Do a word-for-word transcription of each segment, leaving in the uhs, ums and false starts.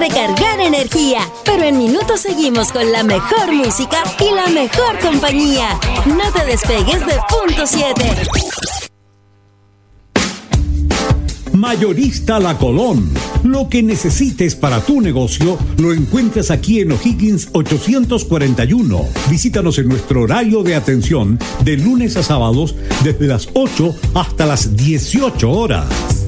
recargar energía. Pero en minutos seguimos con la mejor música y la mejor compañía. No te despegues de Punto siete. Mayorista La Colón. Lo que necesites para tu negocio lo encuentras aquí en O'Higgins ochocientos cuarenta y uno. Visítanos en nuestro horario de atención de lunes a sábados desde las ocho hasta las dieciocho horas.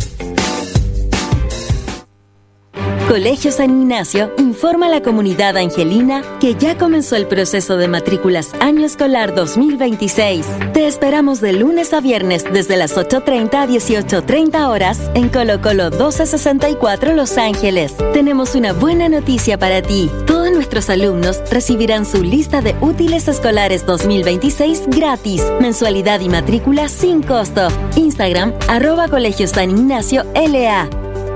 Colegio San Ignacio informa a la comunidad angelina que ya comenzó el proceso de matrículas año escolar dos mil veintiséis. Te esperamos de lunes a viernes desde las ocho treinta a dieciocho treinta horas en Colo Colo doce sesenta y cuatro Los Ángeles. Tenemos una buena noticia para ti. Todos nuestros alumnos recibirán su lista de útiles escolares dos mil veintiséis gratis. Mensualidad y matrícula sin costo. Instagram, arroba Colegio San Ignacio L A.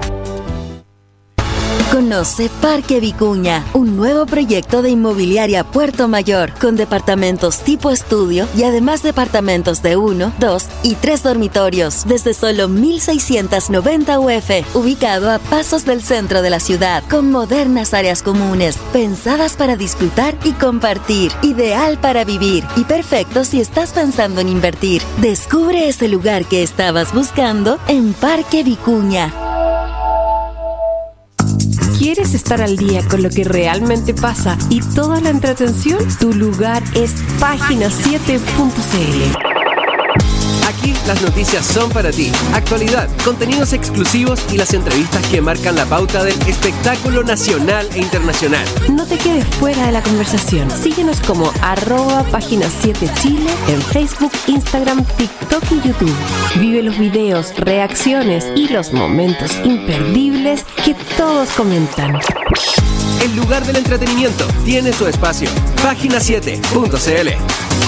Conoce Parque Vicuña, un nuevo proyecto de inmobiliaria Puerto Mayor, con departamentos tipo estudio y además departamentos de uno, dos y tres dormitorios, desde solo mil seiscientos noventa U F, ubicado a pasos del centro de la ciudad, con modernas áreas comunes, pensadas para disfrutar y compartir, ideal para vivir y perfecto si estás pensando en invertir. Descubre ese lugar que estabas buscando en Parque Vicuña. ¿Quieres estar al día con lo que realmente pasa y toda la entretención? Tu lugar es página siete punto c l. Aquí las noticias son para ti. Actualidad, contenidos exclusivos y las entrevistas que marcan la pauta del espectáculo nacional e internacional. No te quedes fuera de la conversación. Síguenos como arroba página siete Chile en Facebook, Instagram, TikTok y YouTube. Vive los videos, reacciones y los momentos imperdibles que todos comentan. El lugar del entretenimiento tiene su espacio. página siete punto c l.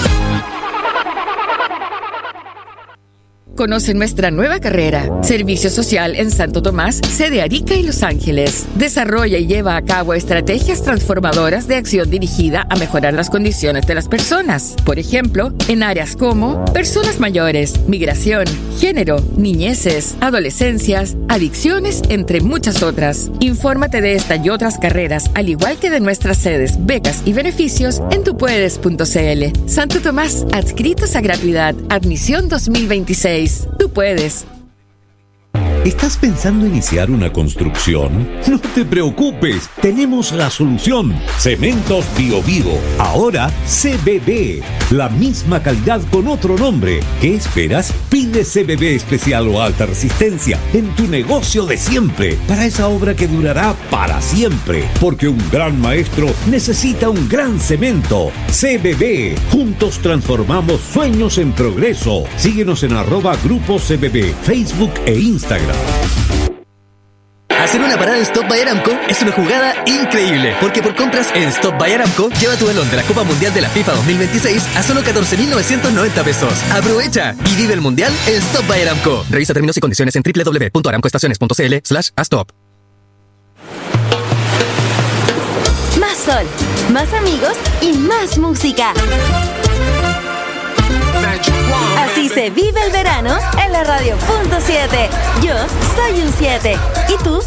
Conoce nuestra nueva carrera, Servicio Social en Santo Tomás, sede Arica y Los Ángeles. Desarrolla y lleva a cabo estrategias transformadoras de acción dirigida a mejorar las condiciones de las personas. Por ejemplo, en áreas como personas mayores, migración, género, niñeces, adolescencias, adicciones, entre muchas otras. Infórmate de esta y otras carreras, al igual que de nuestras sedes, becas y beneficios en tupuedes punto c l. Santo Tomás, adscritos a gratuidad. Admisión dos mil veintiséis. Tú puedes. ¿Estás pensando iniciar una construcción? No te preocupes, tenemos la solución. Cementos Bio Bio, ahora C B B. La misma calidad con otro nombre. ¿Qué esperas? Pide C B B especial o alta resistencia en tu negocio de siempre, para esa obra que durará para siempre. Porque un gran maestro necesita un gran cemento. C B B, juntos transformamos sueños en progreso. Síguenos en arroba Grupo C B B, Facebook e Instagram. Hacer una parada en Stop by Aramco es una jugada increíble, porque por compras en Stop by Aramco, lleva tu balón de la Copa Mundial de la FIFA dos mil veintiséis a solo catorce mil novecientos noventa pesos. ¡Aprovecha y vive el Mundial en Stop by Aramco! Revisa términos y condiciones en doble u doble u doble u punto aramcoestaciones punto c l slash a stop. Más sol, más amigos y más música. Así se vive el verano en la radio Punto siete. Yo soy un siete. ¿Y tú?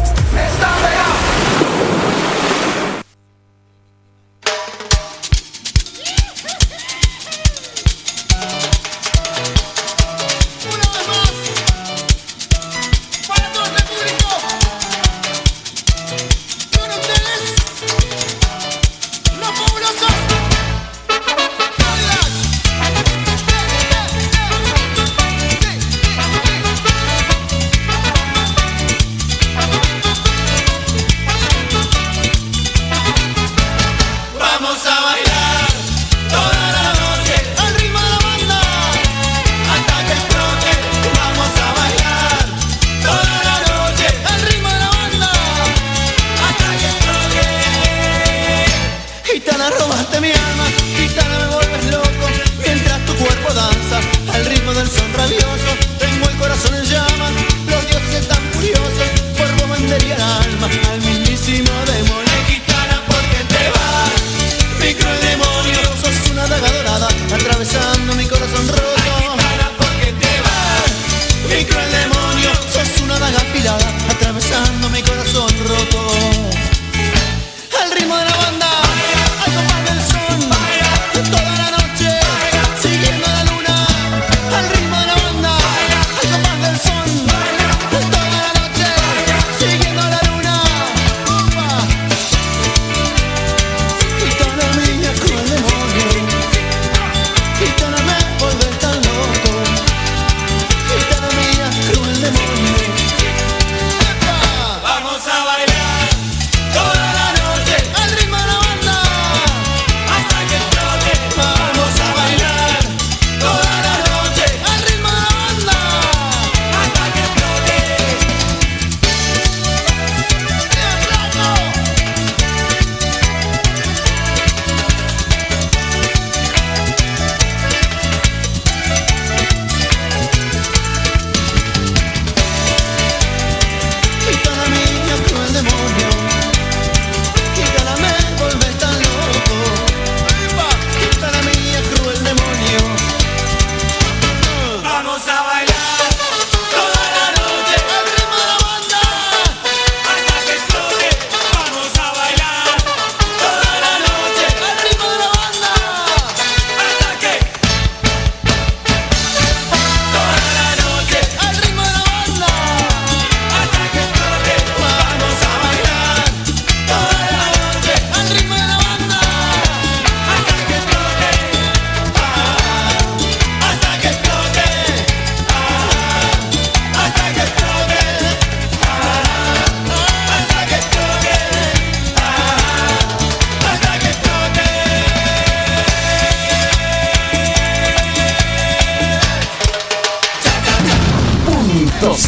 Atravesando mi corazón roto. Ay, gitana, porque te vas. Mi cruel demonio, sos una daga afilada, atravesando mi corazón roto.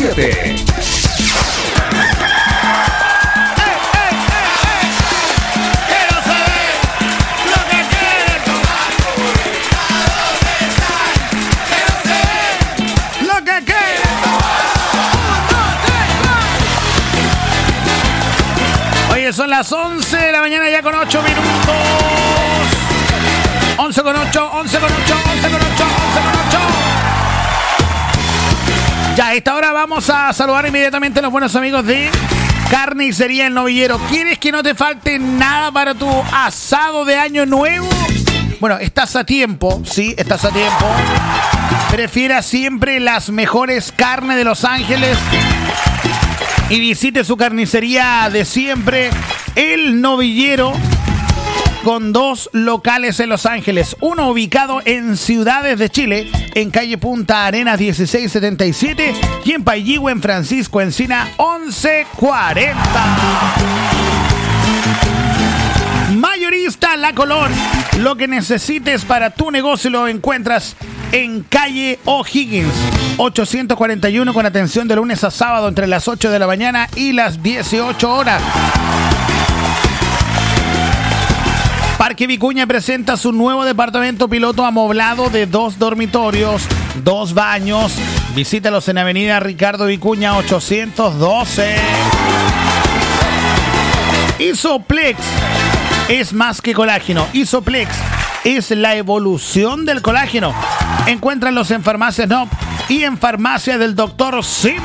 siete. Oye, son las once de la mañana ya con ocho minutos. once con ocho, once con ocho, once con ocho, once con ocho. Ya, a esta hora vamos a saludar inmediatamente a los buenos amigos de Carnicería El Novillero. ¿Quieres que no te falte nada para tu asado de año nuevo? Bueno, estás a tiempo, sí, estás a tiempo. Prefiera siempre las mejores carnes de Los Ángeles y visite su carnicería de siempre, El Novillero, con dos locales en Los Ángeles. Uno ubicado en Ciudades de Chile, en calle Punta Arenas dieciséis setenta y siete, y en Payihue, en Francisco Encina once cuarenta. Mayorista La Colón. Lo que necesites para tu negocio lo encuentras en calle O'Higgins ochocientos cuarenta y uno, con atención de lunes a sábado entre las ocho de la mañana y las dieciocho horas. Parque Vicuña presenta su nuevo departamento piloto amoblado de dos dormitorios, dos baños. Visítalos en Avenida Ricardo Vicuña ochocientos doce. Isoplex es más que colágeno. Isoplex es la evolución del colágeno. Encuéntralos en Farmacias N O P y en Farmacia del Doctor Simi.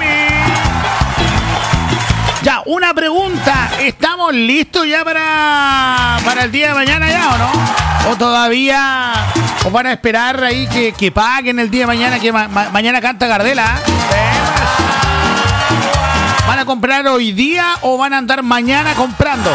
Ya, una pregunta. ¿Estamos listos ya para, para el día de mañana ya o no? ¿O todavía os van a esperar ahí que, que paguen el día de mañana, que ma- ma- mañana canta Gardela? ¿Eh? ¿Van a comprar hoy día o van a andar mañana comprando?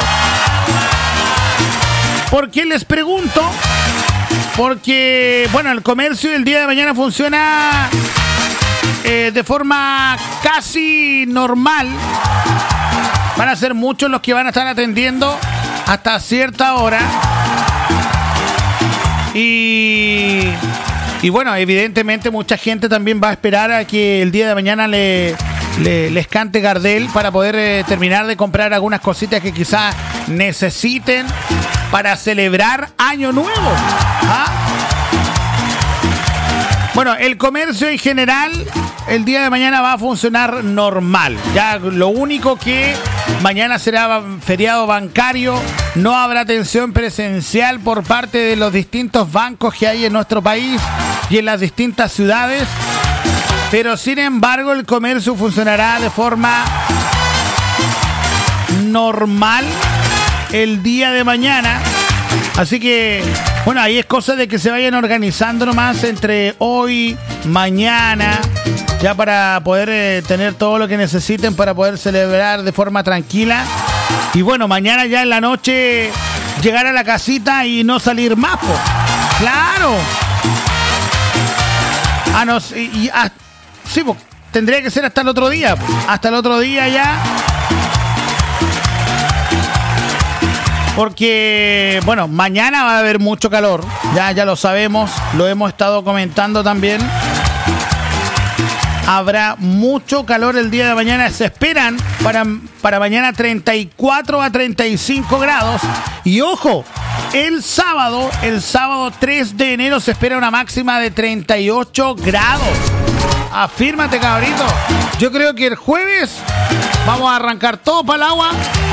¿Por qué les pregunto? Porque, bueno, el comercio el día de mañana funciona eh, de forma casi normal. Van a ser muchos los que van a estar atendiendo hasta cierta hora. Y, y bueno, evidentemente mucha gente también va a esperar a que el día de mañana le, le, les cante Gardel para poder eh, terminar de comprar algunas cositas que quizás necesiten para celebrar Año Nuevo. ¿Ah? Bueno, el comercio en general el día de mañana va a funcionar normal. Ya lo único que mañana será feriado bancario, no habrá atención presencial por parte de los distintos bancos que hay en nuestro país y en las distintas ciudades, pero sin embargo el comercio funcionará de forma normal el día de mañana. Así que, bueno, ahí es cosa de que se vayan organizando nomás entre hoy, mañana, ya para poder eh, tener todo lo que necesiten para poder celebrar de forma tranquila. Y bueno, mañana ya en la noche llegar a la casita y no salir más, po. ¡Claro! Ah, no, y, y, ah, sí, po, tendría que ser hasta el otro día, po. Hasta el otro día ya. Porque, bueno, mañana va a haber mucho calor. Ya, ya lo sabemos, lo hemos estado comentando también. Habrá mucho calor el día de mañana. Se esperan para, para mañana treinta y cuatro a treinta y cinco grados. Y ojo, el sábado, el sábado tres de enero se espera una máxima de treinta y ocho grados. Afírmate, cabrito. Yo creo que el jueves vamos a arrancar todo para el agua.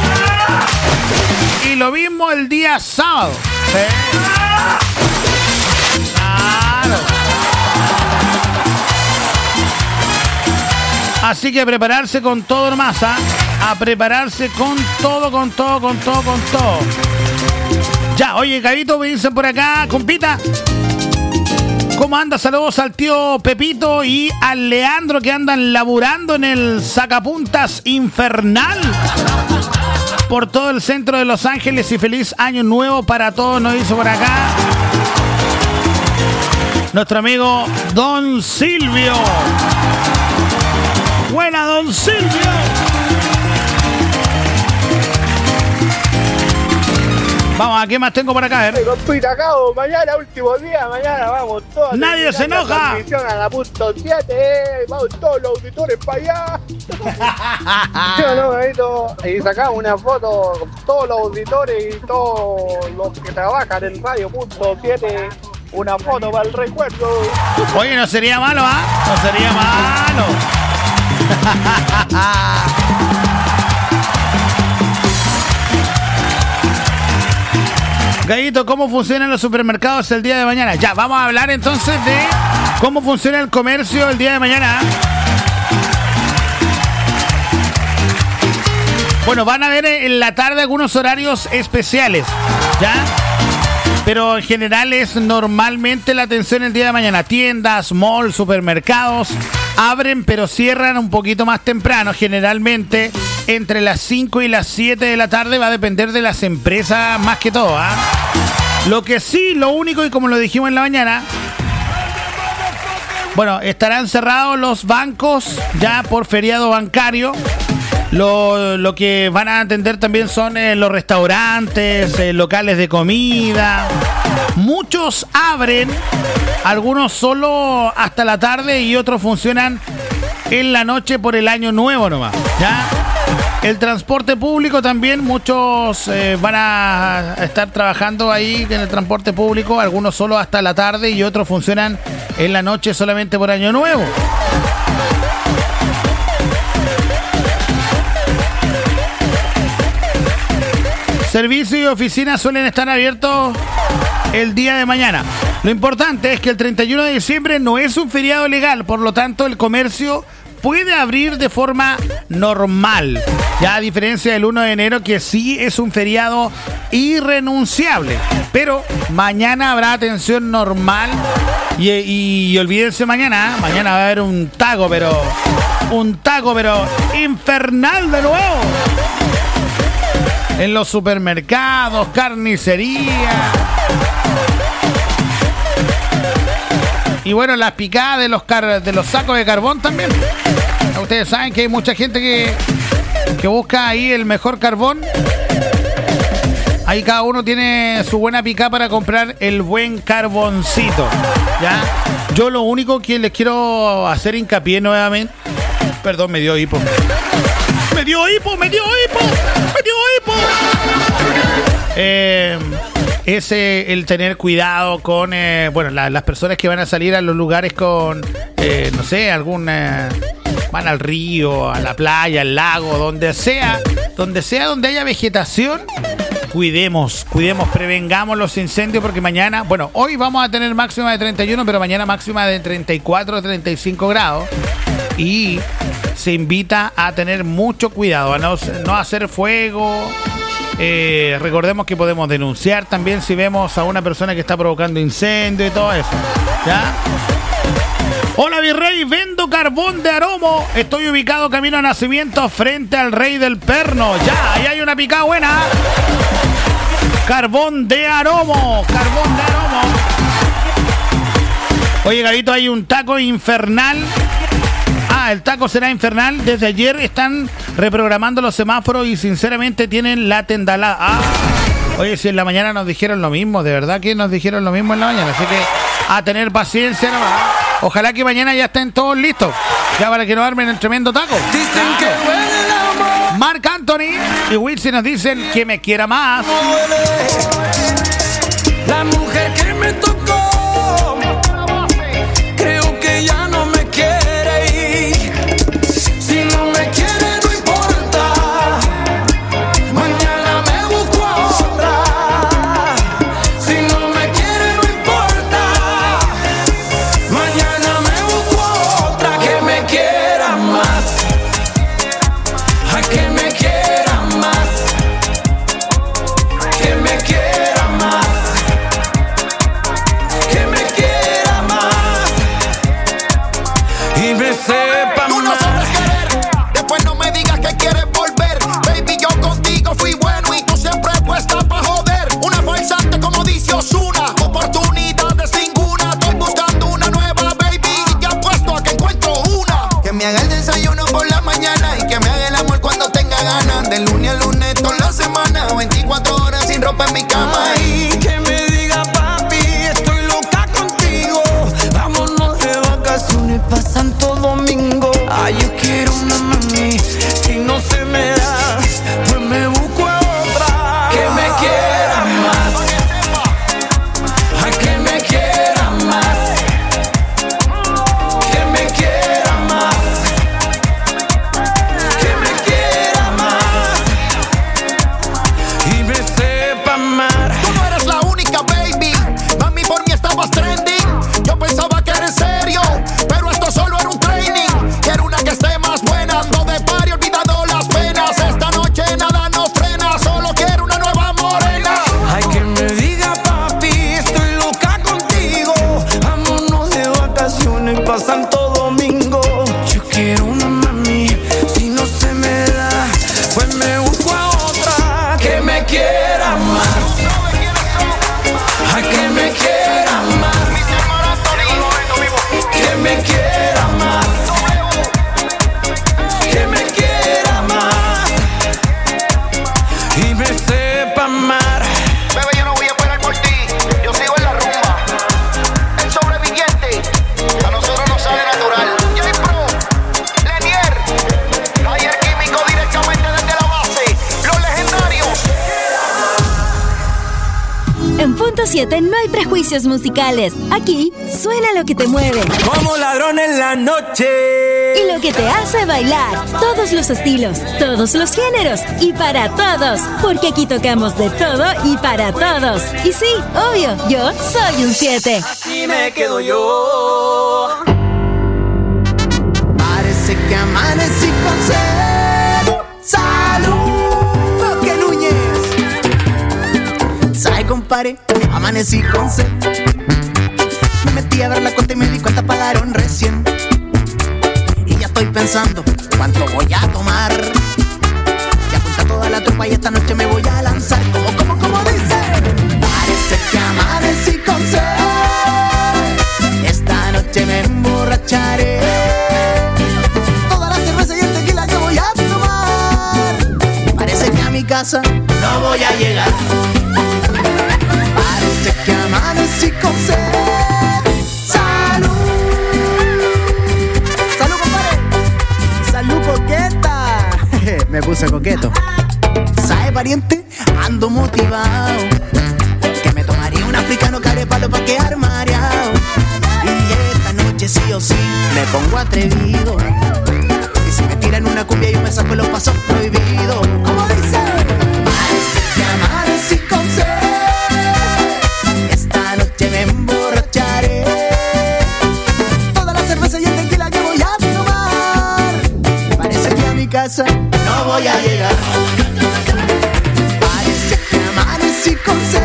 Y lo mismo el día sábado. ¿Sí? Claro. Así que a prepararse con todo nomás, ¿ah? A prepararse con todo, con todo, con todo, con todo. Ya, oye, Cabito, me dicen por acá, compita. ¿Cómo anda? Saludos al tío Pepito y al Leandro que andan laburando en el Sacapuntas Infernal por todo el centro de Los Ángeles, y feliz año nuevo para todos, nos hizo por acá nuestro amigo Don Silvio. Buena, Don Silvio. Don Silvio. Vamos, ¿a qué más tengo por acá? A ver. Compita, acabo, mañana, último día, mañana vamos todos. ¡Nadie se enoja! A la punto siete, eh, vamos todos los auditores para allá. Yo no, Gabito, y sacamos una foto con todos los auditores y todos los que trabajan en Radio Punto siete. Una foto para el recuerdo. Oye, no sería malo, ¿ah? ¿eh? No sería malo. Gallito, ¿cómo funcionan los supermercados el día de mañana? Ya, vamos a hablar entonces de cómo funciona el comercio el día de mañana. Bueno, van a ver en la tarde algunos horarios especiales, ¿ya? Pero en general es normalmente la atención el día de mañana. Tiendas, malls, supermercados abren pero cierran un poquito más temprano. Generalmente entre las cinco y las siete de la tarde, va a depender de las empresas más que todo, ¿ah? Lo que sí, lo único, y como lo dijimos en la mañana, bueno, estarán cerrados los bancos ya por feriado bancario. Lo, lo que van a atender también son eh, los restaurantes, eh, locales de comida. Muchos abren, algunos solo hasta la tarde y otros funcionan en la noche por el año nuevo nomás, ¿ya? El transporte público también, muchos eh, van a estar trabajando ahí en el transporte público, algunos solo hasta la tarde y otros funcionan en la noche solamente por año nuevo. Servicios y oficinas suelen estar abiertos el día de mañana. Lo importante es que el treinta y uno de diciembre no es un feriado legal, por lo tanto el comercio puede abrir de forma normal. Ya a diferencia del uno de enero, que sí es un feriado irrenunciable. Pero mañana habrá atención normal. Y, y, y olvídense mañana, ¿eh? Mañana va a haber un taco, pero... Un taco, pero infernal de nuevo. En los supermercados, carnicería. Y bueno, las picadas de los, car- de los sacos de carbón también. Ustedes saben que hay mucha gente que, que busca ahí el mejor carbón. Ahí cada uno tiene su buena picada para comprar el buen carboncito, ¿ya? Yo lo único que les quiero hacer hincapié nuevamente... Perdón, me dio hipo. ¡Me dio hipo! ¡Me dio hipo! ¡Me dio hipo! Eh... es eh, el tener cuidado con, eh, bueno, la, las personas que van a salir a los lugares con, eh, no sé, algún, eh, van al río, a la playa, al lago, donde sea, donde sea donde haya vegetación, cuidemos, cuidemos, prevengamos los incendios, porque mañana, bueno, hoy vamos a tener máxima de treinta y uno, pero mañana máxima de treinta y cuatro, treinta y cinco grados, y se invita a tener mucho cuidado, a no, no hacer fuego. Eh, recordemos que podemos denunciar también si vemos a una persona que está provocando incendio y todo eso, ¿ya? Hola Virrey, vendo carbón de Aromo. Estoy ubicado camino a Nacimiento frente al Rey del Perno. Ya, ahí hay una picada buena. Carbón de Aromo, carbón de Aromo. Oye, Gabito, hay un taco infernal. Ah, el taco será infernal. Desde ayer están reprogramando los semáforos y sinceramente tienen la tendalada. Ah, oye, si en la mañana nos dijeron lo mismo, de verdad que nos dijeron lo mismo en la mañana. Así que a tener paciencia nomás. Ojalá que mañana ya estén todos listos, ya para que no armen el tremendo taco. Dicen que huele el amor. Marc Anthony y Wilson nos dicen que me quiera más. La mujer que me tocó, creo que ya no me quiere. Si no me quiere no importa, mañana me busco a otra. Si no me quiere no importa, mañana me busco a otra. Que me quiera más, ay, que me quiera más, que me quiera más. En Punto siete no hay prejuicios musicales. Aquí suena lo que te mueve. Como ladrón en la noche. Y lo que te hace bailar. Todos los estilos, todos los géneros y para todos. Porque aquí tocamos de todo y para todos. Y sí, obvio, yo soy un siete. Así me quedo yo. Parece que amanecí con sed. ¡Salud! Roque Núñez. ¿Sabe, compadre? Amanecí con sed. Me metí a ver la cuenta y me di cuenta pagaron recién. Y ya estoy pensando cuánto voy a tomar. Ya junta toda la tropa y esta noche me voy a lanzar. Como, como, como dice. Parece que amanecí con sed. Esta noche me emborracharé. Toda la cerveza y el tequila que voy a tomar. Parece que a mi casa no voy a llegar. Parece que amanecí con sed. ¡Salud! ¡Salud, compadre! ¡Salud, coqueta! Me puse coqueto. ¿Sabe, pariente? Ando motivado. Que me tomaría un africano carepalo pa' quedar mareado. Y esta noche sí o sí me pongo atrevido. Y si me tiran una cumbia yo me saco los pasos prohibidos. ¿Cómo dice? Parece que amanecí con sed. Esta noche me emborracharé. Toda la cerveza y el tequila que voy a tomar. Parece que a mi casa no voy a llegar. Parece que amanecí con sed.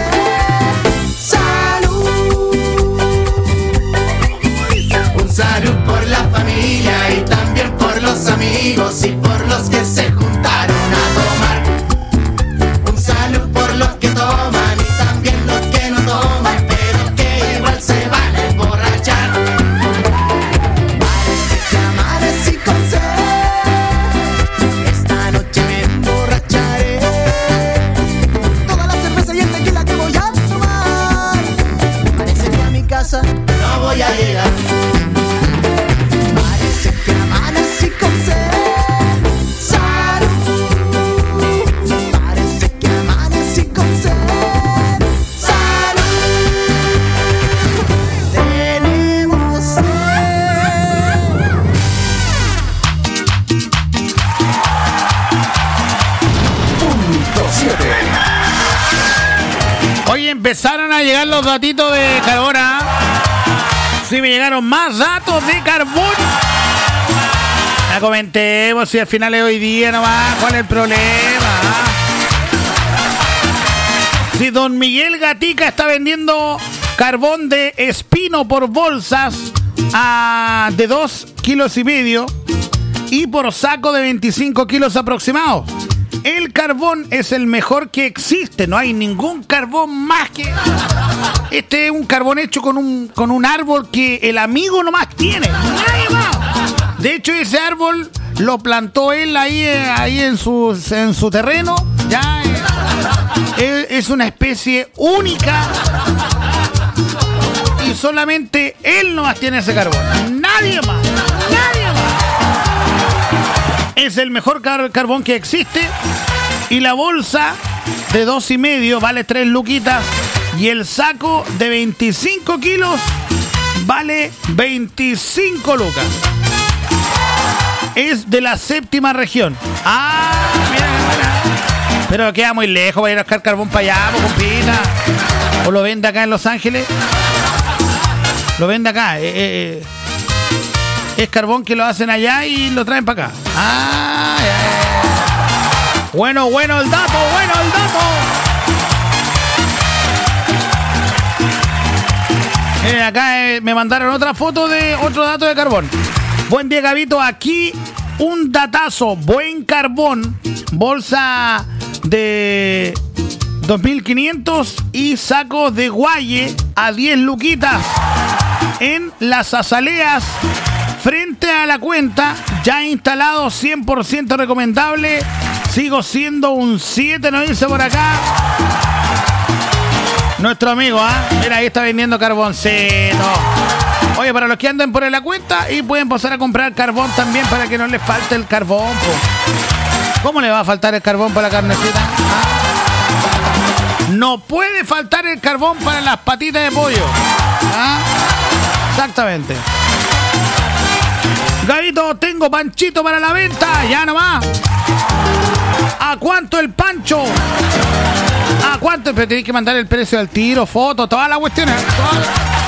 Salud por la familia y también por los amigos y por los que se juntaron a tomar. Un salud por los que toman y también los que no toman, pero que igual se van a emborrachar. Parece que amanecí con sed. Esta noche me emborracharé. Toda la cerveza y el tequila que voy a tomar. Parece que a mi casa no voy a llegar. Empezaron a llegar los datitos de Carbona. Sí, me llegaron más datos de carbón. La comentemos si al final es hoy día nomás. ¿Cuál es el problema? Si don Miguel Gatica está vendiendo carbón de espino por bolsas a, de dos kilos y medio y por saco de veinticinco kilos aproximados. El carbón es el mejor que existe. No hay ningún carbón más que... Este es un carbón hecho con un, con un árbol que el amigo nomás tiene. Nadie más. De hecho, ese árbol lo plantó él ahí, ahí en, su, en su terreno. Ya es, es una especie única. Y solamente él nomás tiene ese carbón. Nadie más. Nadie más. Es el mejor car- carbón que existe. Y la bolsa de dos y medio vale tres luquitas. Y el saco de veinticinco kilos vale veinticinco lucas. Es de la séptima región. Ah, mira qué buena. Pero queda muy lejos para ir a buscar carbón para allá, po, compita. O lo vende acá en Los Ángeles. Lo vende acá. Eh, eh, es carbón que lo hacen allá y lo traen para acá. Ah, ya, ya. Bueno, bueno el dato, bueno el dato. Eh, acá eh, me mandaron otra foto de otro dato de carbón. Buen día, Gabito. Aquí un datazo. Buen carbón. Bolsa de dos mil quinientos y sacos de guaye a diez luquitas en las azaleas frente a la cuenta. Ya instalado, cien por ciento recomendable. Sigo siendo un siete, nos dice por acá nuestro amigo, ¿ah? ¿eh? Mira, ahí está vendiendo carboncito. Oye, para los que anden por la cuenta y pueden pasar a comprar carbón también para que no les falte el carbón, po. ¿Cómo le va a faltar el carbón para la carnecita? ¿Ah? No puede faltar el carbón para las patitas de pollo. ¿Ah? Exactamente. Gabito, tengo panchito para la venta. Ya nomás. ¿A cuánto el pancho? ¿A cuánto? Pero tenéis que mandar el precio del tiro, foto, toda la cuestión. Toda...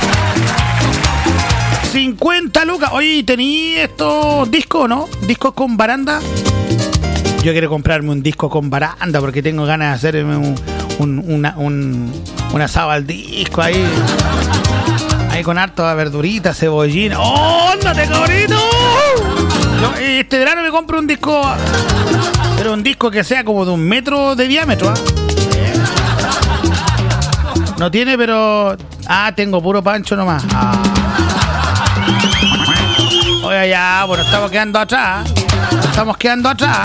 cincuenta lucas. Oye, ¿tení estos discos, no? ¿Discos con baranda? Yo quiero comprarme un disco con baranda porque tengo ganas de hacerme un, un, una, un, un asado al disco ahí. Ahí con harta verdurita, cebollina. ¡Oh, ándate, cabrito! Yo, este verano me compro un disco, pero un disco que sea como de un metro de diámetro. ¿eh? No tiene, pero... Ah, tengo puro pancho nomás. Ah. Oye, ya, bueno, estamos quedando atrás. Estamos quedando atrás.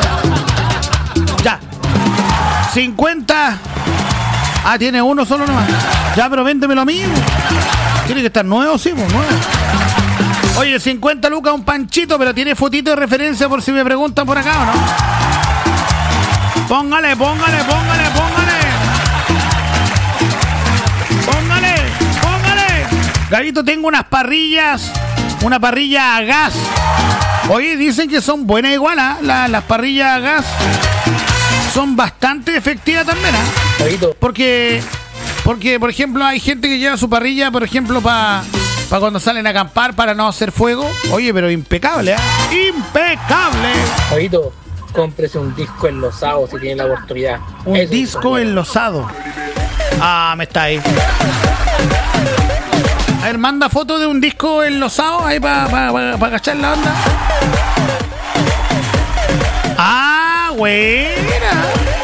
Ya. cincuenta. Ah, tiene uno solo nomás. Ya, pero véndemelo a mí. Tiene que estar nuevo, sí, pues, nuevo. Oye, cincuenta lucas un panchito, pero tiene fotito de referencia por si me preguntan por acá o no. Póngale, póngale, póngale, póngale. Póngale, póngale. Gabito, tengo unas parrillas, una parrilla a gas. Oye, dicen que son buenas igual, ¿eh? La, las parrillas a gas son bastante efectivas también, ¿eh? Porque, porque, por ejemplo, hay gente que lleva su parrilla, por ejemplo, para... para cuando salen a acampar para no hacer fuego. Oye, pero impecable, ¿eh? ¡Impecable! Oído, cómprese un disco enlosado si tiene la oportunidad. Un Eso disco enlosado. Ah, me está ahí. A ver, manda foto de un disco enlosado ahí para pa, pa, pa cachar la onda. Ah, buena.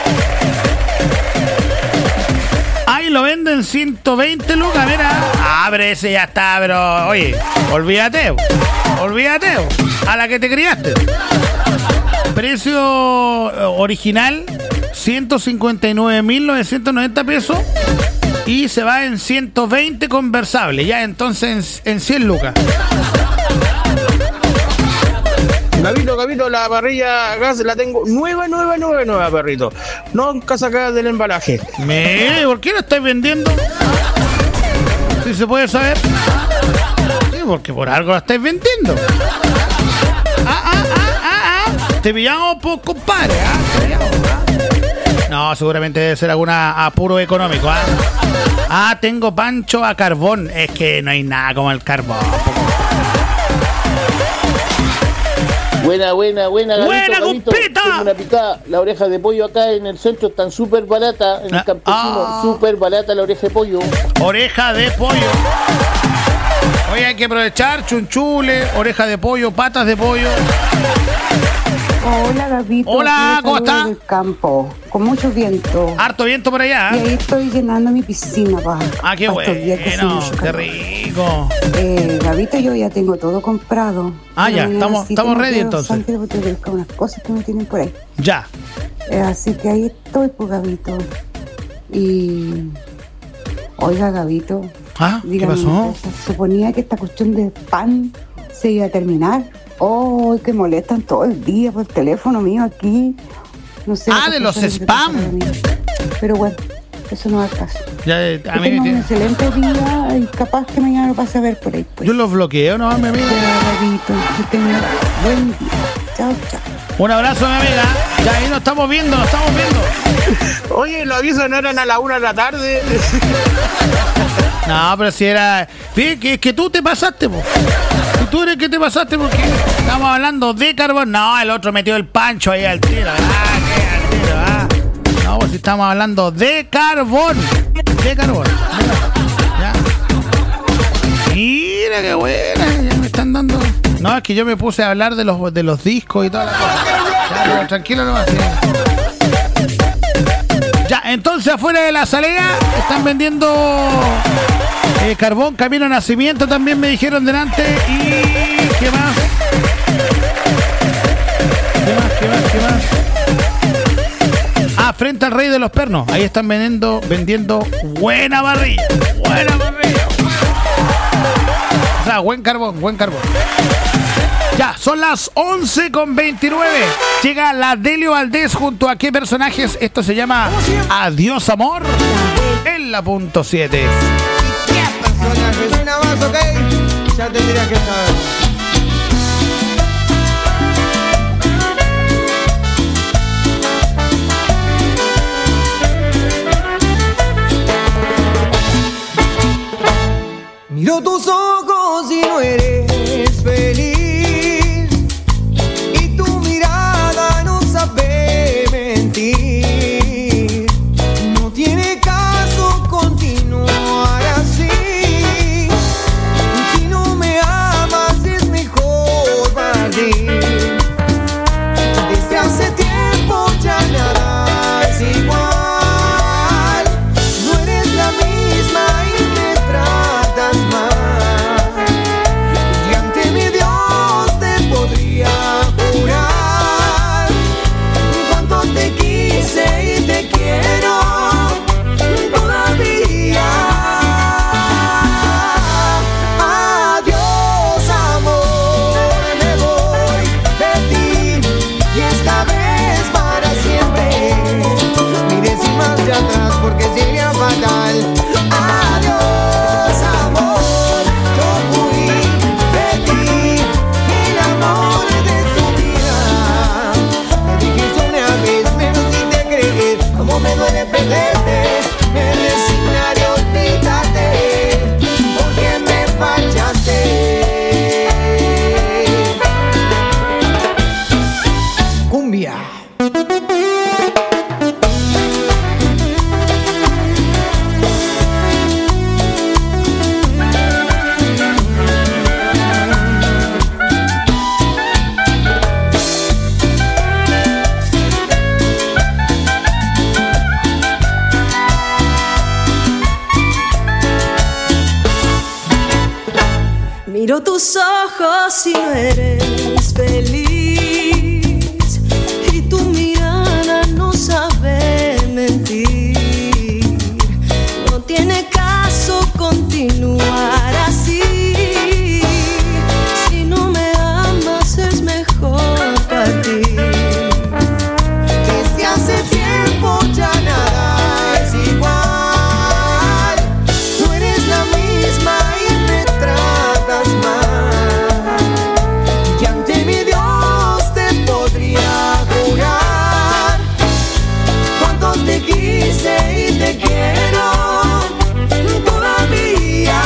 Ahí lo venden ciento veinte lucas, mira. Ah, pero ese ya está, pero oye, olvídate, olvídate, a la que te criaste. Precio original, ciento cincuenta y nueve mil novecientos noventa pesos. Y se va en ciento veinte conversable, ya entonces en, en cien lucas. Gabito, Gabito, la parrilla a gas la tengo nueva, nueva, nueva, nueva, perrito. Nunca sacada del embalaje. Mire, ¿por qué lo estáis vendiendo? Si se puede saber. Sí, porque por algo la estáis vendiendo. Ah, ah, ah, ah, ah. Te pillamos, pues, compadre. ¿Ah? Te pillamos, ¿ah? No, seguramente debe ser alguna apuro económico. ¿Ah? Ah, tengo pancho a carbón. Es que no hay nada como el carbón. Buena, buena, buena, Gabito, buena, Gabito. Tengo una picada. La oreja de pollo acá en el centro están súper barata. En el campesino, ah. súper barata la oreja de pollo. Oreja de pollo. Hoy hay que aprovechar chunchule, oreja de pollo, patas de pollo. Hola, Gabito. Hola, ¿cómo está? Del campo, con mucho viento. Harto viento por allá. Y ahí estoy llenando mi piscina para. Ah, qué bueno. Qué rico. Eh, Gabito, yo ya tengo todo comprado. Ah, ya, estamos, estamos ready entonces. Antes de buscar unas cosas que me tienen por ahí. Ya. Eh, así que ahí estoy, pues, Gabito. Y. Oiga, Gabito. Ah, ¿qué pasó? Se suponía que esta cuestión de pan se iba a terminar. Oh, que molestan todo el día por el teléfono mío aquí. No sé. Ah, de los spam. Pero bueno, eso no es el caso. Ya, a que mí tenga me un excelente día y capaz que mañana lo pase a ver por ahí. Pues. Yo los bloqueo, ¿no, mi amiga? Que tenga buen día. Chao, chao. Un abrazo, mi amiga. Ya ahí nos estamos viendo, nos estamos viendo. Oye, los avisos no eran a la una de la tarde. No, pero si era... Es que, que tú te pasaste, po. Tú eres que te pasaste porque estamos hablando de carbón. No, el otro metió el pancho ahí al tiro. Ah, que al tiro, ah. No, pues si estamos hablando de carbón. De carbón. Ya. Mira qué buena. Ya me están dando... No, es que yo me puse a hablar de los, de los discos y toda la cosa. Ya, pero tranquilo nomás. Ya, entonces afuera de la salida están vendiendo eh, carbón, camino a nacimiento también me dijeron delante. Y ¿qué más? ¿Qué más? ¿Qué más? ¿Qué más? Ah, frente al Rey de los Pernos. Ahí están vendiendo, vendiendo buena parrilla. Buena parrilla. O sea, buen carbón, buen carbón. Ya, son las once con veintinueve. Llega la Delio Valdés junto a qué personajes. Esto se llama Adiós Amor en la punto siete. Personajes, una más, ok. Ya tendrías que saber. Miro tus ojos y no eres feliz, y tu mirada no sabe mentir. No tiene caso continuar así. Si no me amas es mejor partir. Desde hace tiempo ya nada es igual. No eres la misma y me tratas mal. Y ante mi Dios te podría jurar cuánto te quise y te quiero todavía. Adiós amor, me voy de ti y esta vez para siempre. Mire sin marcha atrás porque sería fatal. Adiós amor, yo fui de ti, el amor de tu vida. Me dijiste una vez, pero sin te creer, como me duele perderte. Me resignaré a olvidarte, porque me fallaste. Cumbia. Miro tus ojos y no eres feliz, y tu mirada no sabe mentir. No tiene caso continuar así. Si no me amas es mejor partir. Desde hace tiempo ya nada es igual. Tú eres la misma y me tratas mal. Y ante mi Dios te podría jurar cuánto te quise y te quiero todavía.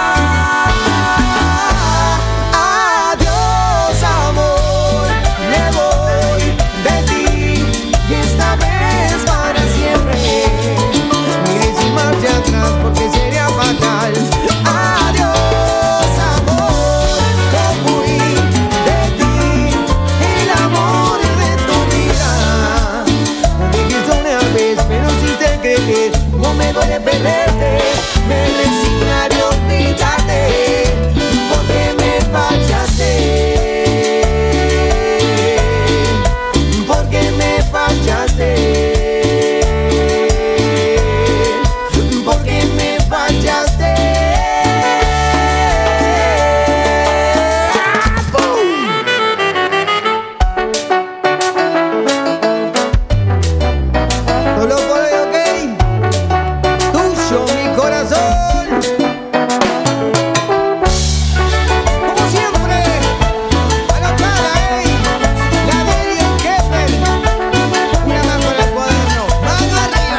Adiós amor, me voy de ti y esta vez para siempre. Mire sin marcha atrás porque sería fatal. Adiós amor, yo fui de ti, el amor de tu vida. Me dijiste una vez, pero sin te creer, como me duele perderte. Me resignaré a olvidarte, porque me fallaste. Porque me fallaste. Porque me fallaste. Solo por hoy, ok. Tuyo mi corazón. Como siempre, a la cara, ey. La del y el jefe. Una mano en el cuaderno. Mano arriba.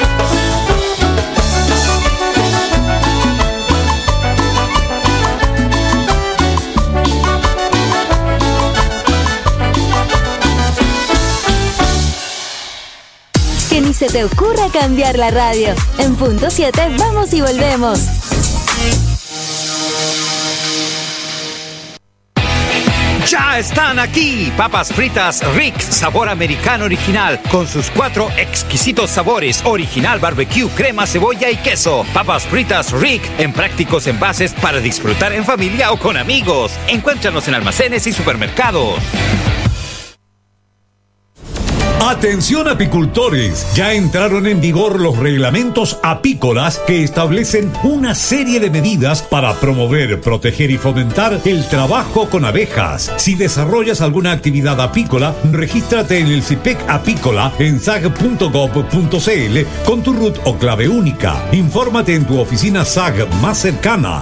Que ni se te ocurra cambiar la radio. En punto siete vamos y volvemos. Ya están aquí, papas fritas Rick, sabor americano original, con sus cuatro exquisitos sabores, original barbecue, crema, cebolla y queso. Papas fritas Rick, en prácticos envases para disfrutar en familia o con amigos. Encuéntranos en almacenes y supermercados. Atención apicultores, ya entraron en vigor los reglamentos apícolas que establecen una serie de medidas para promover, proteger y fomentar el trabajo con abejas. Si desarrollas alguna actividad apícola, regístrate en el C I P E C Apícola en S A G punto gov punto c l con tu R U T o clave única. Infórmate en tu oficina S A G más cercana.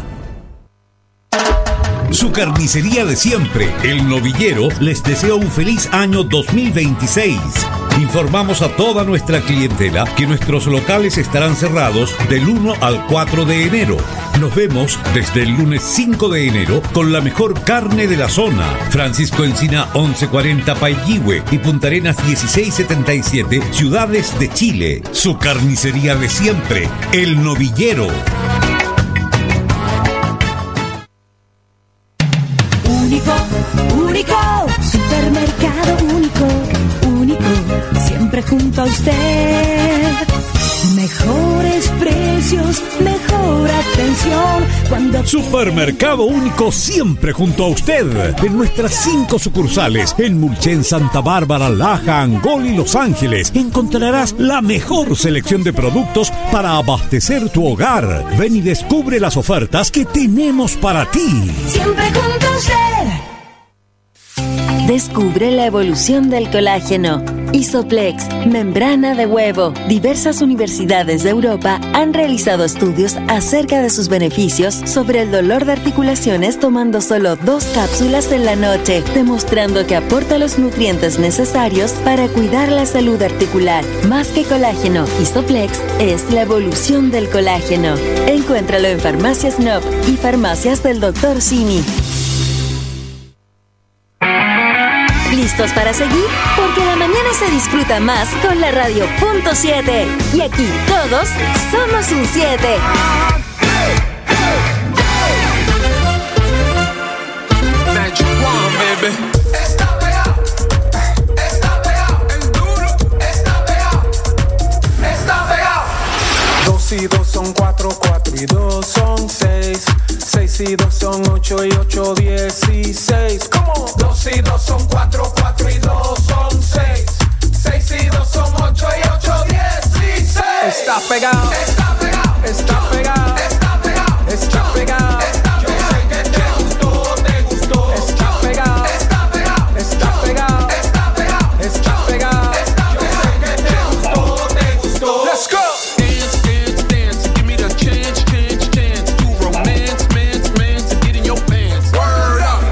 Su carnicería de siempre, El Novillero, les desea un feliz año dos mil veintiséis. Informamos a toda nuestra clientela que nuestros locales estarán cerrados del uno al cuatro de enero. Nos vemos desde el lunes cinco de enero con la mejor carne de la zona. Francisco Encina once cuarenta Paillihue y Punta Arenas dieciséis setenta y siete, Ciudades de Chile. Su carnicería de siempre, El Novillero. Único, único, supermercado único, único, siempre junto a usted. Mejores precios, mejor atención. Cuando Supermercado Único siempre junto a usted. En nuestras cinco sucursales, en Mulchen, Santa Bárbara, Laja, Angol y Los Ángeles, encontrarás la mejor selección de productos para abastecer tu hogar. Ven y descubre las ofertas que tenemos para ti. Siempre junto a usted. Descubre la evolución del colágeno. Isoplex, membrana de huevo. Diversas universidades de Europa han realizado estudios acerca de sus beneficios sobre el dolor de articulaciones tomando solo dos cápsulas en la noche, demostrando que aporta los nutrientes necesarios para cuidar la salud articular. Más que colágeno, Isoplex es la evolución del colágeno. Encuéntralo en Farmacias N O P y Farmacias del doctor Simi. ¿Listos para seguir? Porque la mañana se disfruta más con la radio punto siete. Y aquí todos somos un siete. Magic One, baby. Está pegado, está pegado, el duro, está pegado, está pegado. Dos y dos son cuatro, cuatro y dos son seis. Seis y dos son ocho y ocho, dieciséis. ¿Cómo? Dos y dos son cuatro, cuatro y dos son seis. Seis y dos son ocho y ocho, dieciséis. Está pegado, está pegado, está pegado, está pegado, está pegado. Yo sé que te gustó, te gustó. Está pegado, está pegado, está pegado, está pegado, está pegado. Yo sé que te gustó, te gustó. Let's go. Dance, dance, dance. Give me the chance, chance, chance to romance.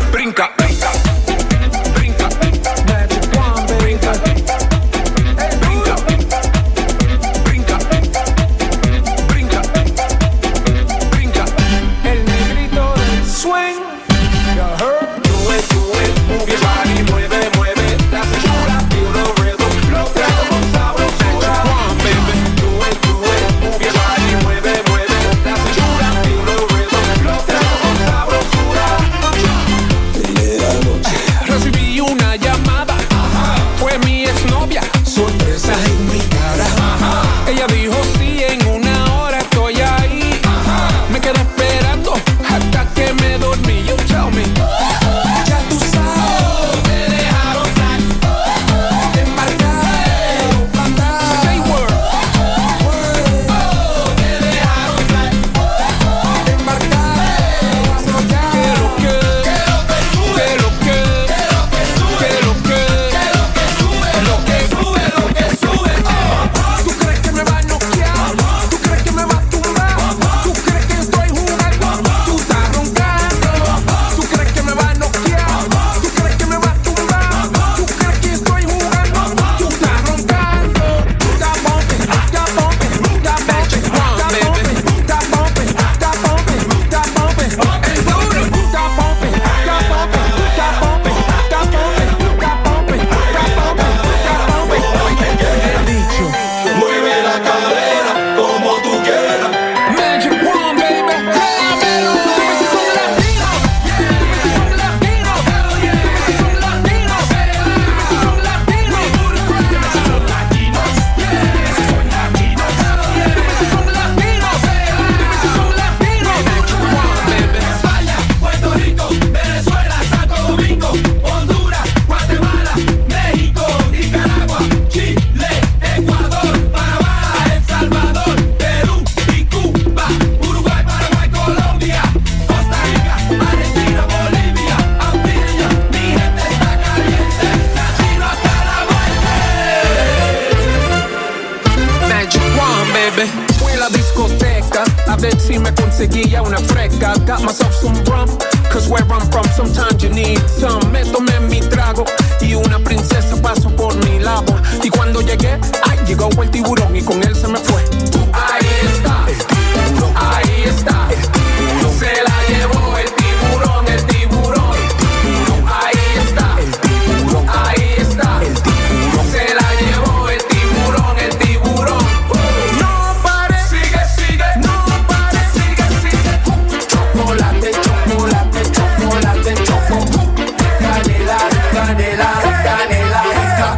conseguía una fresca. Got myself some rum, cause where I'm from sometimes you need some. Me tomé mi trago y una princesa pasó por mi lado. Y cuando llegué, ay, llegó el tiburón y con él se me fue. Ahí está, el tiburón, ahí está, el tiburón. Se la llevó el tiburón, el tiburón, el tiburón. Ahí está, el tiburón, ahí está, el tiburón. Se la llevó el tiburón, el tiburón. No pare, sigue, sigue, no pare, sigue, sigue. Chocolate, chocolate, chocolate, choco. Canela, canela, canela rica.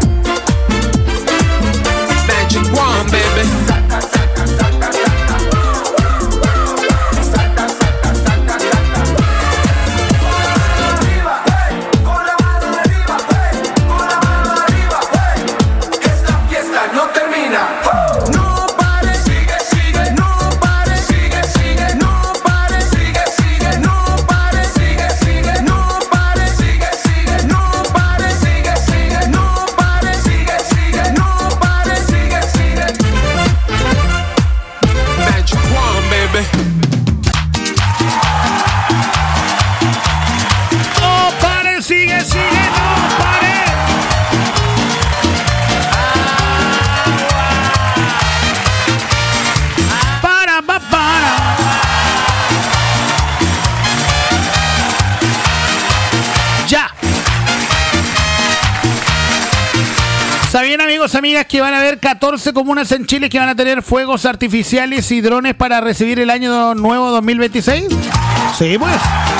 Magic One, baby. Saca, saca, saca, saca. Saca, saca, saca, saca. Arriba, hey, con la mano arriba, hey, con la mano arriba, hey. Esta fiesta no termina. No pare, sigue, sigue, no pare, sigue, sigue, no pare, sigue, sigue, no pare, sigue, sigue, no pare, sigue, sigue, no pare, sigue, sigue, no pare, sigue, sigue, no pare, sigue, sigue. Magic One, baby. No pare, sigue, sigue, no pare. Para, pa, para. Ya. ¿Sabían, amigos, amigas, que van a haber catorce comunas en Chile que van a tener fuegos artificiales y drones para recibir el año nuevo dos mil veintiséis? Sí, pues.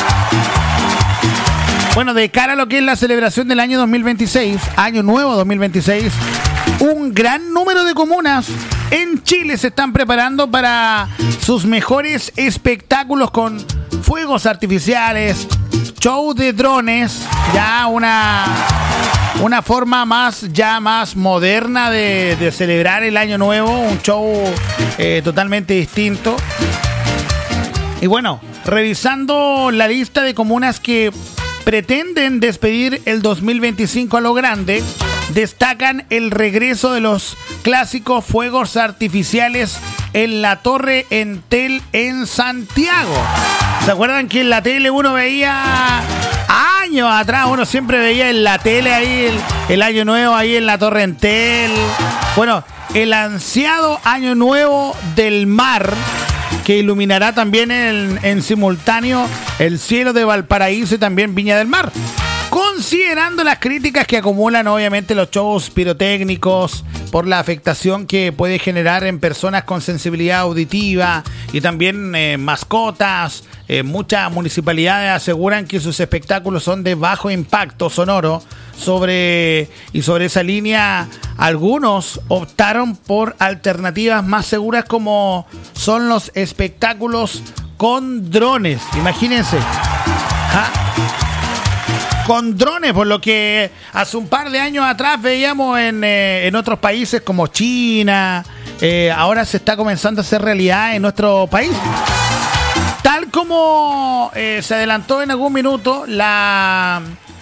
Bueno, de cara a lo que es la celebración del año dos mil veintiséis, año nuevo dos mil veintiséis, un gran número de comunas en Chile se están preparando para sus mejores espectáculos con fuegos artificiales, show de drones, ya una, una forma más, ya más moderna de, de celebrar el año nuevo, un show eh, totalmente distinto. Y bueno, revisando la lista de comunas que pretenden despedir el dos mil veinticinco a lo grande, destacan el regreso de los clásicos fuegos artificiales en la Torre Entel en Santiago. ¿Se acuerdan que en la tele uno veía años atrás, uno siempre veía en la tele ahí el, el año nuevo ahí en la Torre Entel? Bueno, el ansiado año nuevo del mar, que iluminará también en, en simultáneo el cielo de Valparaíso y también Viña del Mar. Considerando las críticas que acumulan obviamente los shows pirotécnicos por la afectación que puede generar en personas con sensibilidad auditiva y también eh, mascotas, eh, muchas municipalidades aseguran que sus espectáculos son de bajo impacto sonoro. Sobre y sobre esa línea, algunos optaron por alternativas más seguras como son los espectáculos con drones. Imagínense. ¿Ah? Con drones, por lo que hace un par de años atrás veíamos en, eh, en otros países como China, eh, ahora se está comenzando a hacer realidad en nuestro país. Tal como eh, se adelantó en algún minuto, la,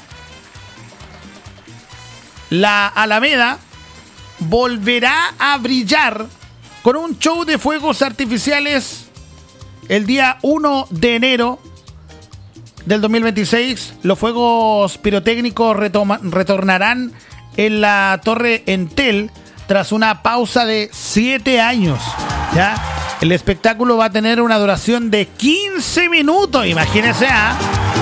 la Alameda volverá a brillar con un show de fuegos artificiales el día uno de enero del dos mil veintiséis. Los fuegos pirotécnicos retoma, retornarán en la Torre Entel tras una pausa de siete años. ¿Ya? El espectáculo va a tener una duración de quince minutos, imagínense. ¿Ah?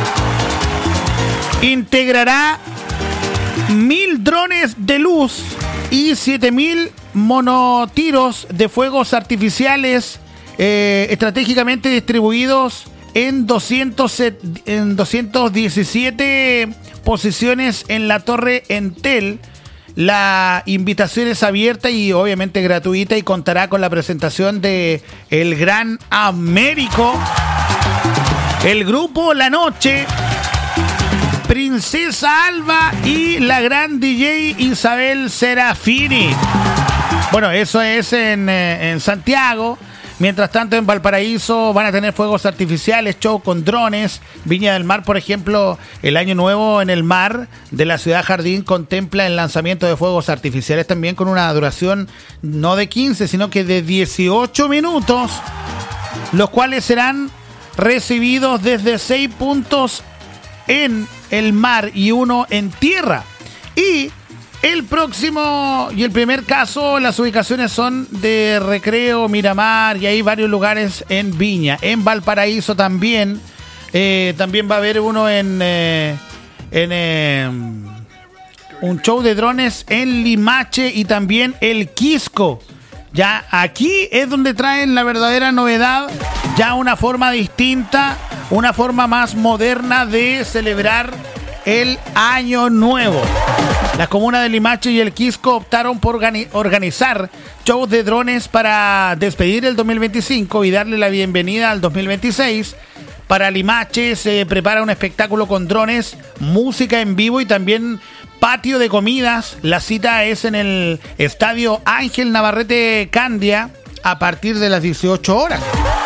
Integrará mil drones de luz y siete mil monotiros de fuegos artificiales eh, estratégicamente distribuidos en, doscientos, en doscientas diecisiete posiciones en la Torre Entel. La invitación es abierta y obviamente gratuita y contará con la presentación de el Gran Américo, el grupo La Noche, Princesa Alba y la gran D J Isabel Serafini. Bueno, eso es en, en Santiago. Mientras tanto, en Valparaíso van a tener fuegos artificiales, show con drones. Viña del Mar, por ejemplo, el año nuevo en el mar de la ciudad Jardín contempla el lanzamiento de fuegos artificiales también con una duración no de quince, sino que de dieciocho minutos. los cuales serán recibidos desde seis puntos en el mar y uno en tierra. Y el próximo y el primer caso, las ubicaciones son de Recreo, Miramar, y hay varios lugares en Viña. En Valparaíso también. Eh, también va a haber uno en, eh, en eh, un show de drones en Limache y también el Quisco. Ya aquí es donde traen la verdadera novedad, ya una forma distinta, una forma más moderna de celebrar el Año Nuevo. Las comunas de Limache y el Quisco optaron por organi- organizar shows de drones para despedir el dos mil veinticinco y darle la bienvenida al dos mil veintiséis. Para Limache se prepara un espectáculo con drones, música en vivo y también patio de comidas. La cita es en el Estadio Ángel Navarrete Candia a partir de las dieciocho horas.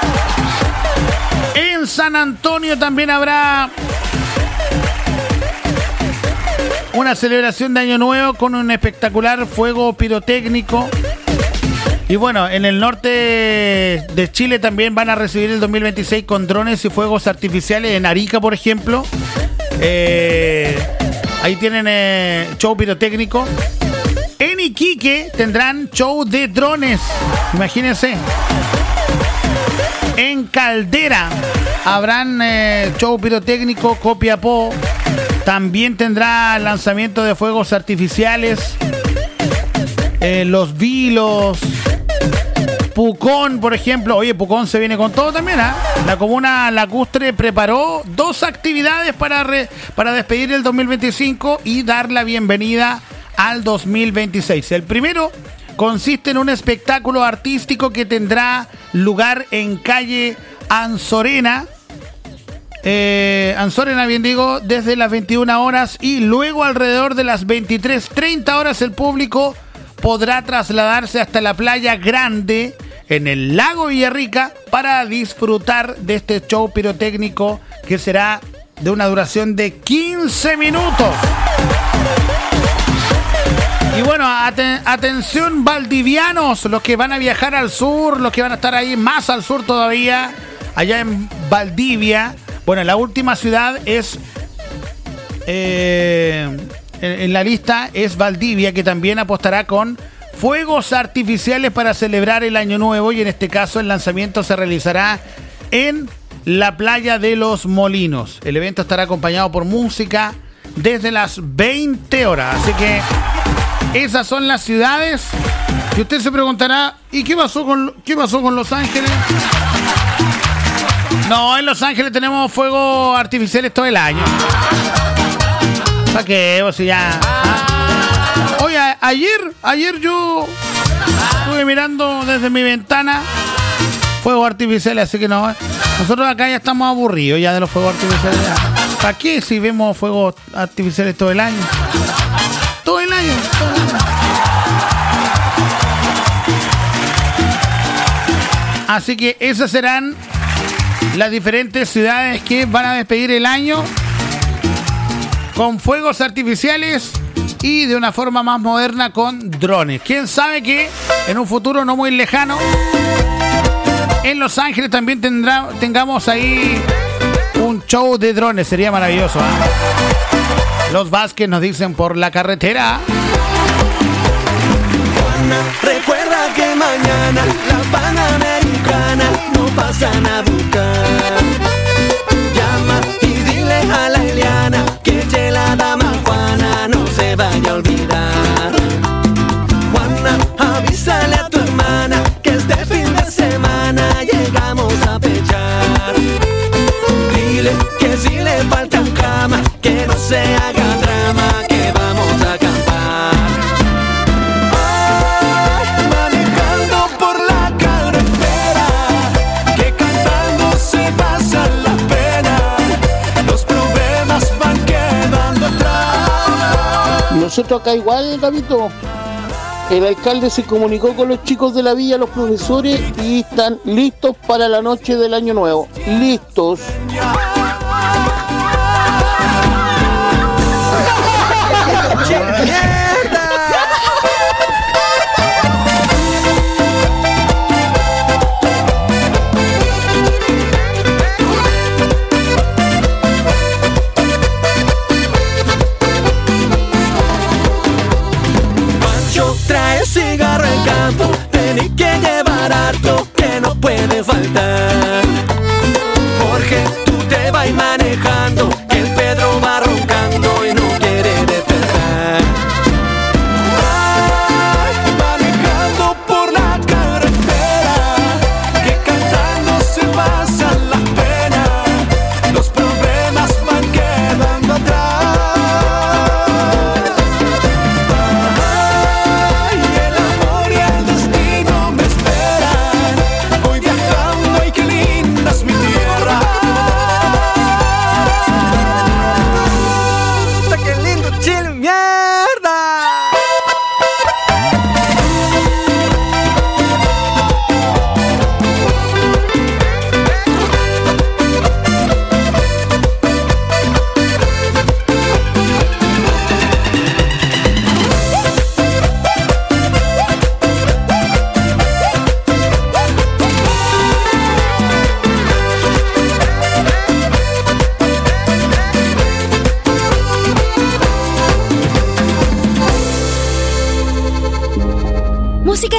En San Antonio también habrá una celebración de Año Nuevo con un espectacular fuego pirotécnico. Y bueno, en el norte de Chile también van a recibir el dos mil veintiséis con drones y fuegos artificiales. En Arica, por ejemplo. Eh, ahí tienen eh, show pirotécnico. En Iquique tendrán show de drones. Imagínense. En Caldera habrán eh, show pirotécnico. Copiapó también tendrá lanzamiento de fuegos artificiales. Eh, los Vilos. Pucón, por ejemplo. Oye, Pucón se viene con todo también, ¿ah? ¿eh? La comuna lacustre preparó dos actividades para, re, para despedir el dos mil veinticinco y dar la bienvenida al dos mil veintiséis. El primero consiste en un espectáculo artístico que tendrá lugar en calle Anzorena. Eh, Anzorena, bien digo, desde las veintiuna horas, y luego alrededor de las veintitrés treinta horas el público podrá trasladarse hasta la Playa Grande en el lago Villarrica para disfrutar de este show pirotécnico que será de una duración de quince minutos. Y bueno, aten- atención valdivianos, los que van a viajar al sur, los que van a estar ahí más al sur todavía, allá en Valdivia. Bueno, la última ciudad es... Eh, en la lista es Valdivia, que también apostará con fuegos artificiales para celebrar el Año Nuevo, y en este caso el lanzamiento se realizará en la playa de Los Molinos. El evento estará acompañado por música desde las veinte horas, así que esas son las ciudades. Y usted se preguntará, ¿y qué pasó con, qué pasó con Los Ángeles? No, en Los Ángeles tenemos fuegos artificiales todo el año. ¿Para qué? O sea, ya. ¿Ah? Oye, ayer, ayer yo estuve mirando desde mi ventana fuegos artificiales, así que no. Nosotros acá ya estamos aburridos ya de los fuegos artificiales. ¿Para qué si vemos fuegos artificiales todo el año? Todo el año. Todo el año. Así que esas serán las diferentes ciudades que van a despedir el año con fuegos artificiales y de una forma más moderna con drones. ¿Quién sabe que en un futuro no muy lejano en Los Ángeles también tendrá, tengamos ahí un show de drones? Sería maravilloso, ¿eh? Los Vázquez nos dicen por la carretera. Juana, recuerda que mañana la Panamericana no pasan a buscar. Llama y dile a la Eliana que la dama Juana no se vaya a olvidar. Juana, avísale a tu hermana que este fin de semana llegamos a pechar. Dile que si le faltan cama, que no se haga drama, que vamos a acampar. Ay, manejando por la carretera, que cantando se pasa la pena. Los problemas van quedando atrás. Nosotros acá igual, Gabito. El alcalde se comunicó con los chicos de la villa, los profesores, y están listos para la noche del Año Nuevo. Listos.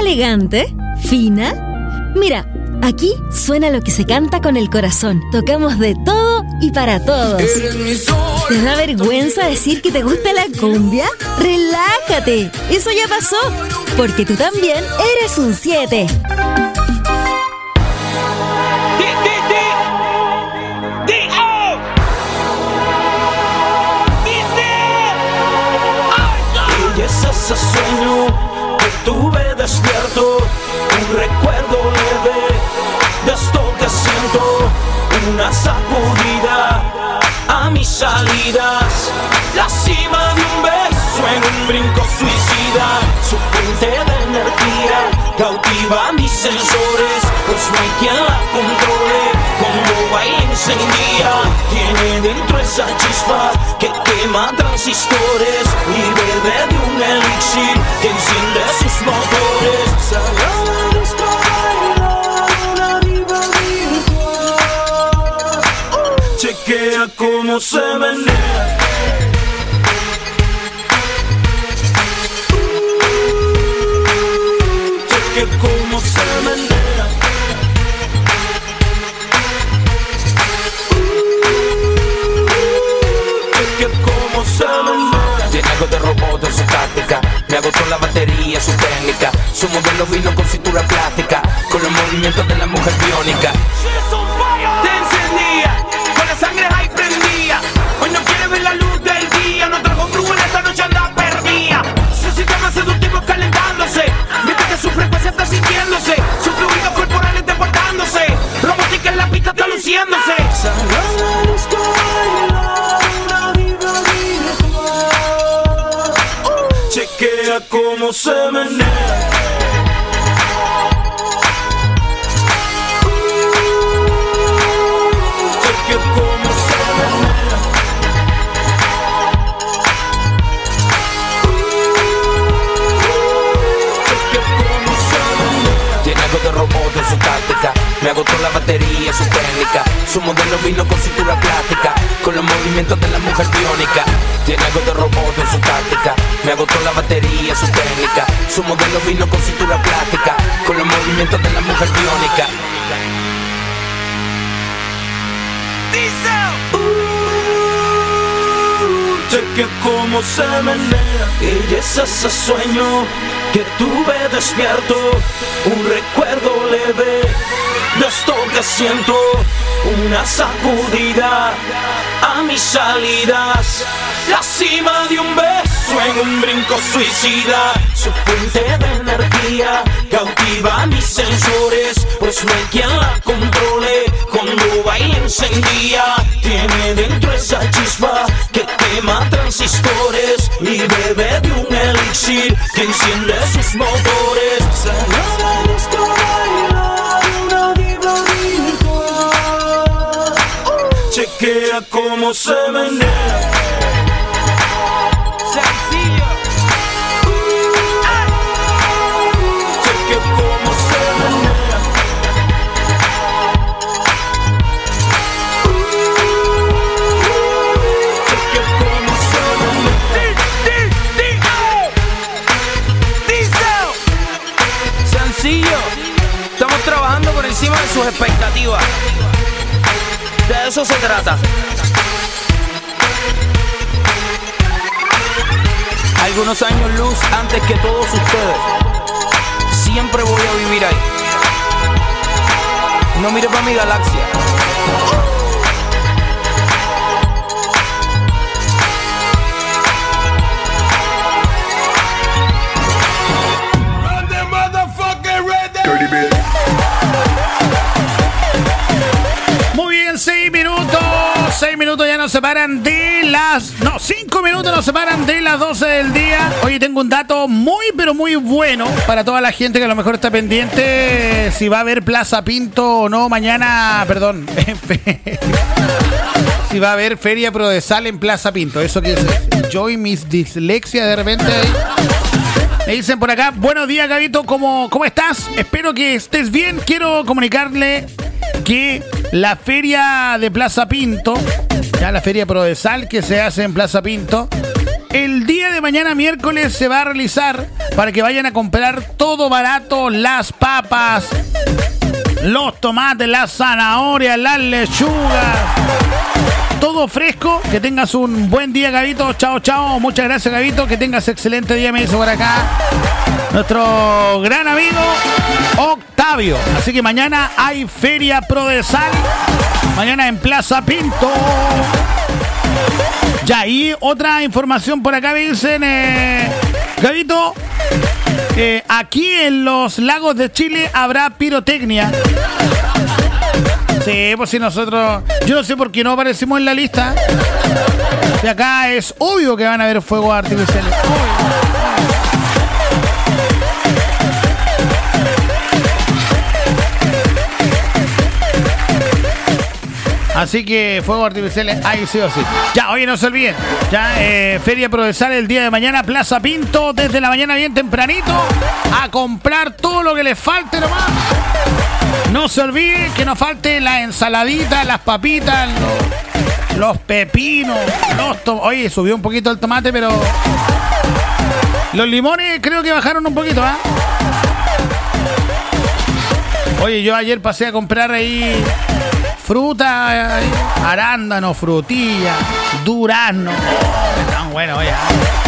¿Elegante? ¿Fina? Mira, aquí suena lo que se canta con el corazón. Tocamos de todo y para todos. ¿Te da vergüenza decir que te gusta la cumbia? ¡Relájate! Eso ya pasó, porque tú también eres un siete. Ese sueño que tuve despierto, un recuerdo leve de esto que siento, una sacudida a mis salidas, la cima de un beso en un brinco suicida, su fuente de energía cautiva mis sensores, pues no hay quien la controle, como baila encendida, tiene dentro esa chispa que quema transistores y bebe de un elixir que enciende sus motores. Sagrados con una diva virtual. Chequea cómo se menea. Chequea cómo se menea. Tiene algo de robot en su táctica, me agotó la batería, su técnica. Su modelo vino con cintura plástica, con los movimientos de la mujer biónica. Te encendía, con la sangre ahí prendía. Hoy no quiere ver la luz del día, no trajo flujo en esta noche anda perdida. Su sistema seductivo calentándose, mientras que su frecuencia está sintiéndose, sus fluidos corporales deportándose, robótica en la pista está luciéndose. Chequea cómo se menea. Chequea cómo se menea. Chequea cómo se menea. Tiene algo de robot en su táctica, me agotó la batería, su técnica. Su modelo vino con cintura plástica, con los movimientos de la mujer biónica. Tiene algo de robot en su táctica, me agotó la batería, su técnica. Su modelo vino con cintura plástica, con los movimientos de la mujer biónica. Uh, cheque cómo se menea. Ella es ese sueño que tuve despierto, un recuerdo leve de esto que siento, una sacudida a mis salidas, la cima de un beso en un brinco suicida, su fuente de energía cautiva mis sensores, pues no hay quien la controle, cuando baila encendía, tiene dentro esa chispa que quema transistores y bebe de un elixir que enciende sus motores. Sagrados con una diva virtual. Chequea cómo se menea. Sencillo. Chequea cómo se menea. Chequea cómo se menea. Sencillo. Estamos trabajando por encima de sus expectativas. De eso se trata. Algunos años luz antes que todos ustedes. Siempre voy a vivir ahí. No mires para mi galaxia. Muy bien, seis minutos. Seis minutos ya nos separan de las... No, cinco minutos nos separan de las doce del día. Hoy tengo un dato muy, pero muy bueno para toda la gente que a lo mejor está pendiente si va a haber Plaza Pinto o no mañana, perdón. Si va a haber Feria Prodesal en Plaza Pinto. Eso que es yo y mis dislexia de repente ahí. Me dicen por acá, buenos días, Gabito, ¿cómo, ¿cómo estás? Espero que estés bien. Quiero comunicarle que la feria de Plaza Pinto, ya la feria Prodesal que se hace en Plaza Pinto, el día de mañana miércoles se va a realizar para que vayan a comprar todo barato, las papas, los tomates, las zanahorias, las lechugas, todo fresco. Que tengas un buen día, Gabito. Chao, chao. Muchas gracias, Gabito. Que tengas excelente día, me dice por acá nuestro gran amigo Octavio. Así que mañana hay Feria Prodesal. Mañana en Plaza Pinto. Ya, y otra información por acá me dicen, eh, Gabito, eh, aquí en los lagos de Chile habrá pirotecnia. Sí, pues si nosotros... Yo no sé por qué no aparecimos en la lista. De acá es obvio que van a haber fuegos artificiales. Obvio. Así que fuegos artificiales hay sí o sí. Ya, oye, no se olviden. Ya, eh, Feria Prodesal el día de mañana, Plaza Pinto, desde la mañana bien tempranito, a comprar todo lo que les falte nomás. No se olviden que no falte la ensaladita, las papitas, los, los pepinos, los to- Oye, subió un poquito el tomate, pero los limones creo que bajaron un poquito, ¿ah? ¿eh? Oye, yo ayer pasé a comprar ahí fruta, eh, arándano, frutilla, durazno. Oh, tan bueno, oye.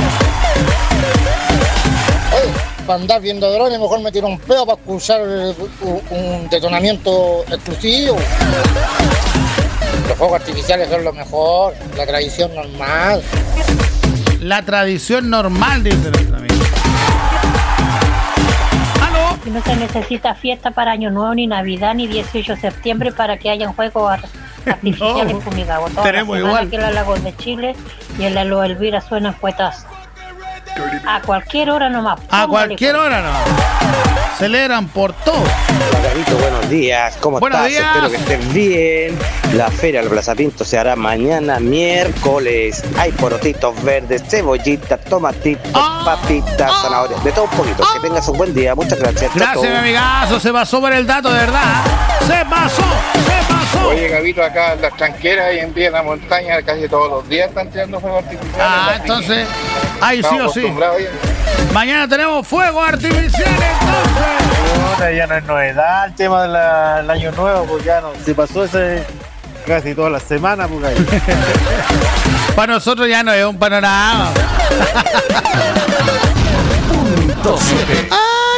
Oye, para andar viendo drones, mejor me tiro un pedo para escuchar un, un detonamiento exclusivo. Los fuegos artificiales son lo mejor, la tradición normal. La tradición normal, dice nuestra amiga. Y no se necesita fiesta para Año Nuevo, ni Navidad, ni dieciocho de septiembre para que hayan juegos artificiales no, fumigados. Tenemos igual. Aquí en los lagos de Chile y en la Lo Elvira suenan cuetas a cualquier hora nomás. A cualquier cuenta. hora nomás. Celebran por todo. Hola, Carlito, buenos días. ¿Cómo buenos estás? Días. Espero que estés bien. La feria del Plaza Pinto se hará mañana miércoles. Hay porotitos verdes, cebollitas, tomatitos, oh, papitas, oh, zanahorias, de todo un poquito. Oh. Que tengas un buen día. Muchas gracias. Gracias, mi amigazo. Se pasó por el dato, de verdad. Se pasó, se pasó. Oye, Gabito, acá en las tranqueras y en día en la montaña casi todos los días están tirando fuegos artificiales. Ah, entonces, ahí sí o sí. Mañana tenemos fuegos artificiales, entonces. Ya no es novedad el tema del de año nuevo, porque ya no se pasó ese casi toda la semana, porque ahí. Para nosotros ya no es un panorama. Punto siete.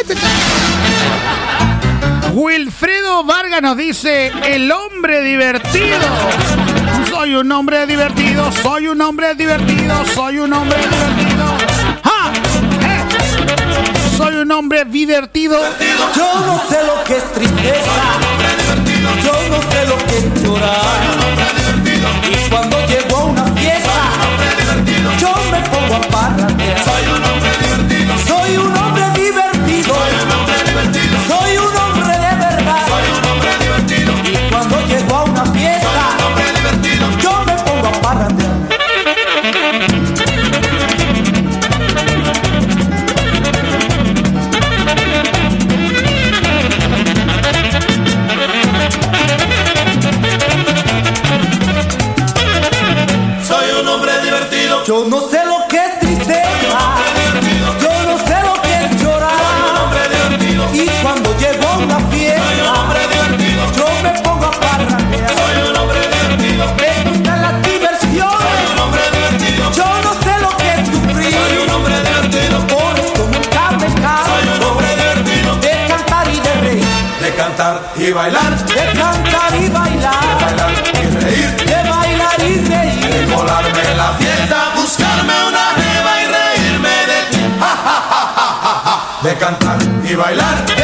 Wilfredo Vargas nos dice: el hombre divertido. Soy un hombre divertido, soy un hombre divertido, soy un hombre divertido. ¡Ja! ¡Eh! Soy un hombre divertido. Yo no sé lo que es tristeza. Yo no sé lo que es llorar. Y cuando llego a una fiesta, yo me pongo a parrandear. Soy un hombre divertido. Soy un hombre divertido. Soy un hombre de verdad. Y cuando llego a una fiesta, yo me pongo a parrandear. Yo no sé lo que es tristeza, yo no sé lo que es llorar. Y cuando llego a una fiesta, yo me pongo a parrandear. Me gustan las diversiones, yo no sé lo que es sufrir. Por esto nunca me canso de cantar y de reír. De cantar y bailar, de cantar y bailar, de bailar y reír, de bailar y reír, de colarme en la fiesta, buscarme una jeva y reírme de ti. Ja, ja, ja, ja, ja, ja. De cantar y bailar.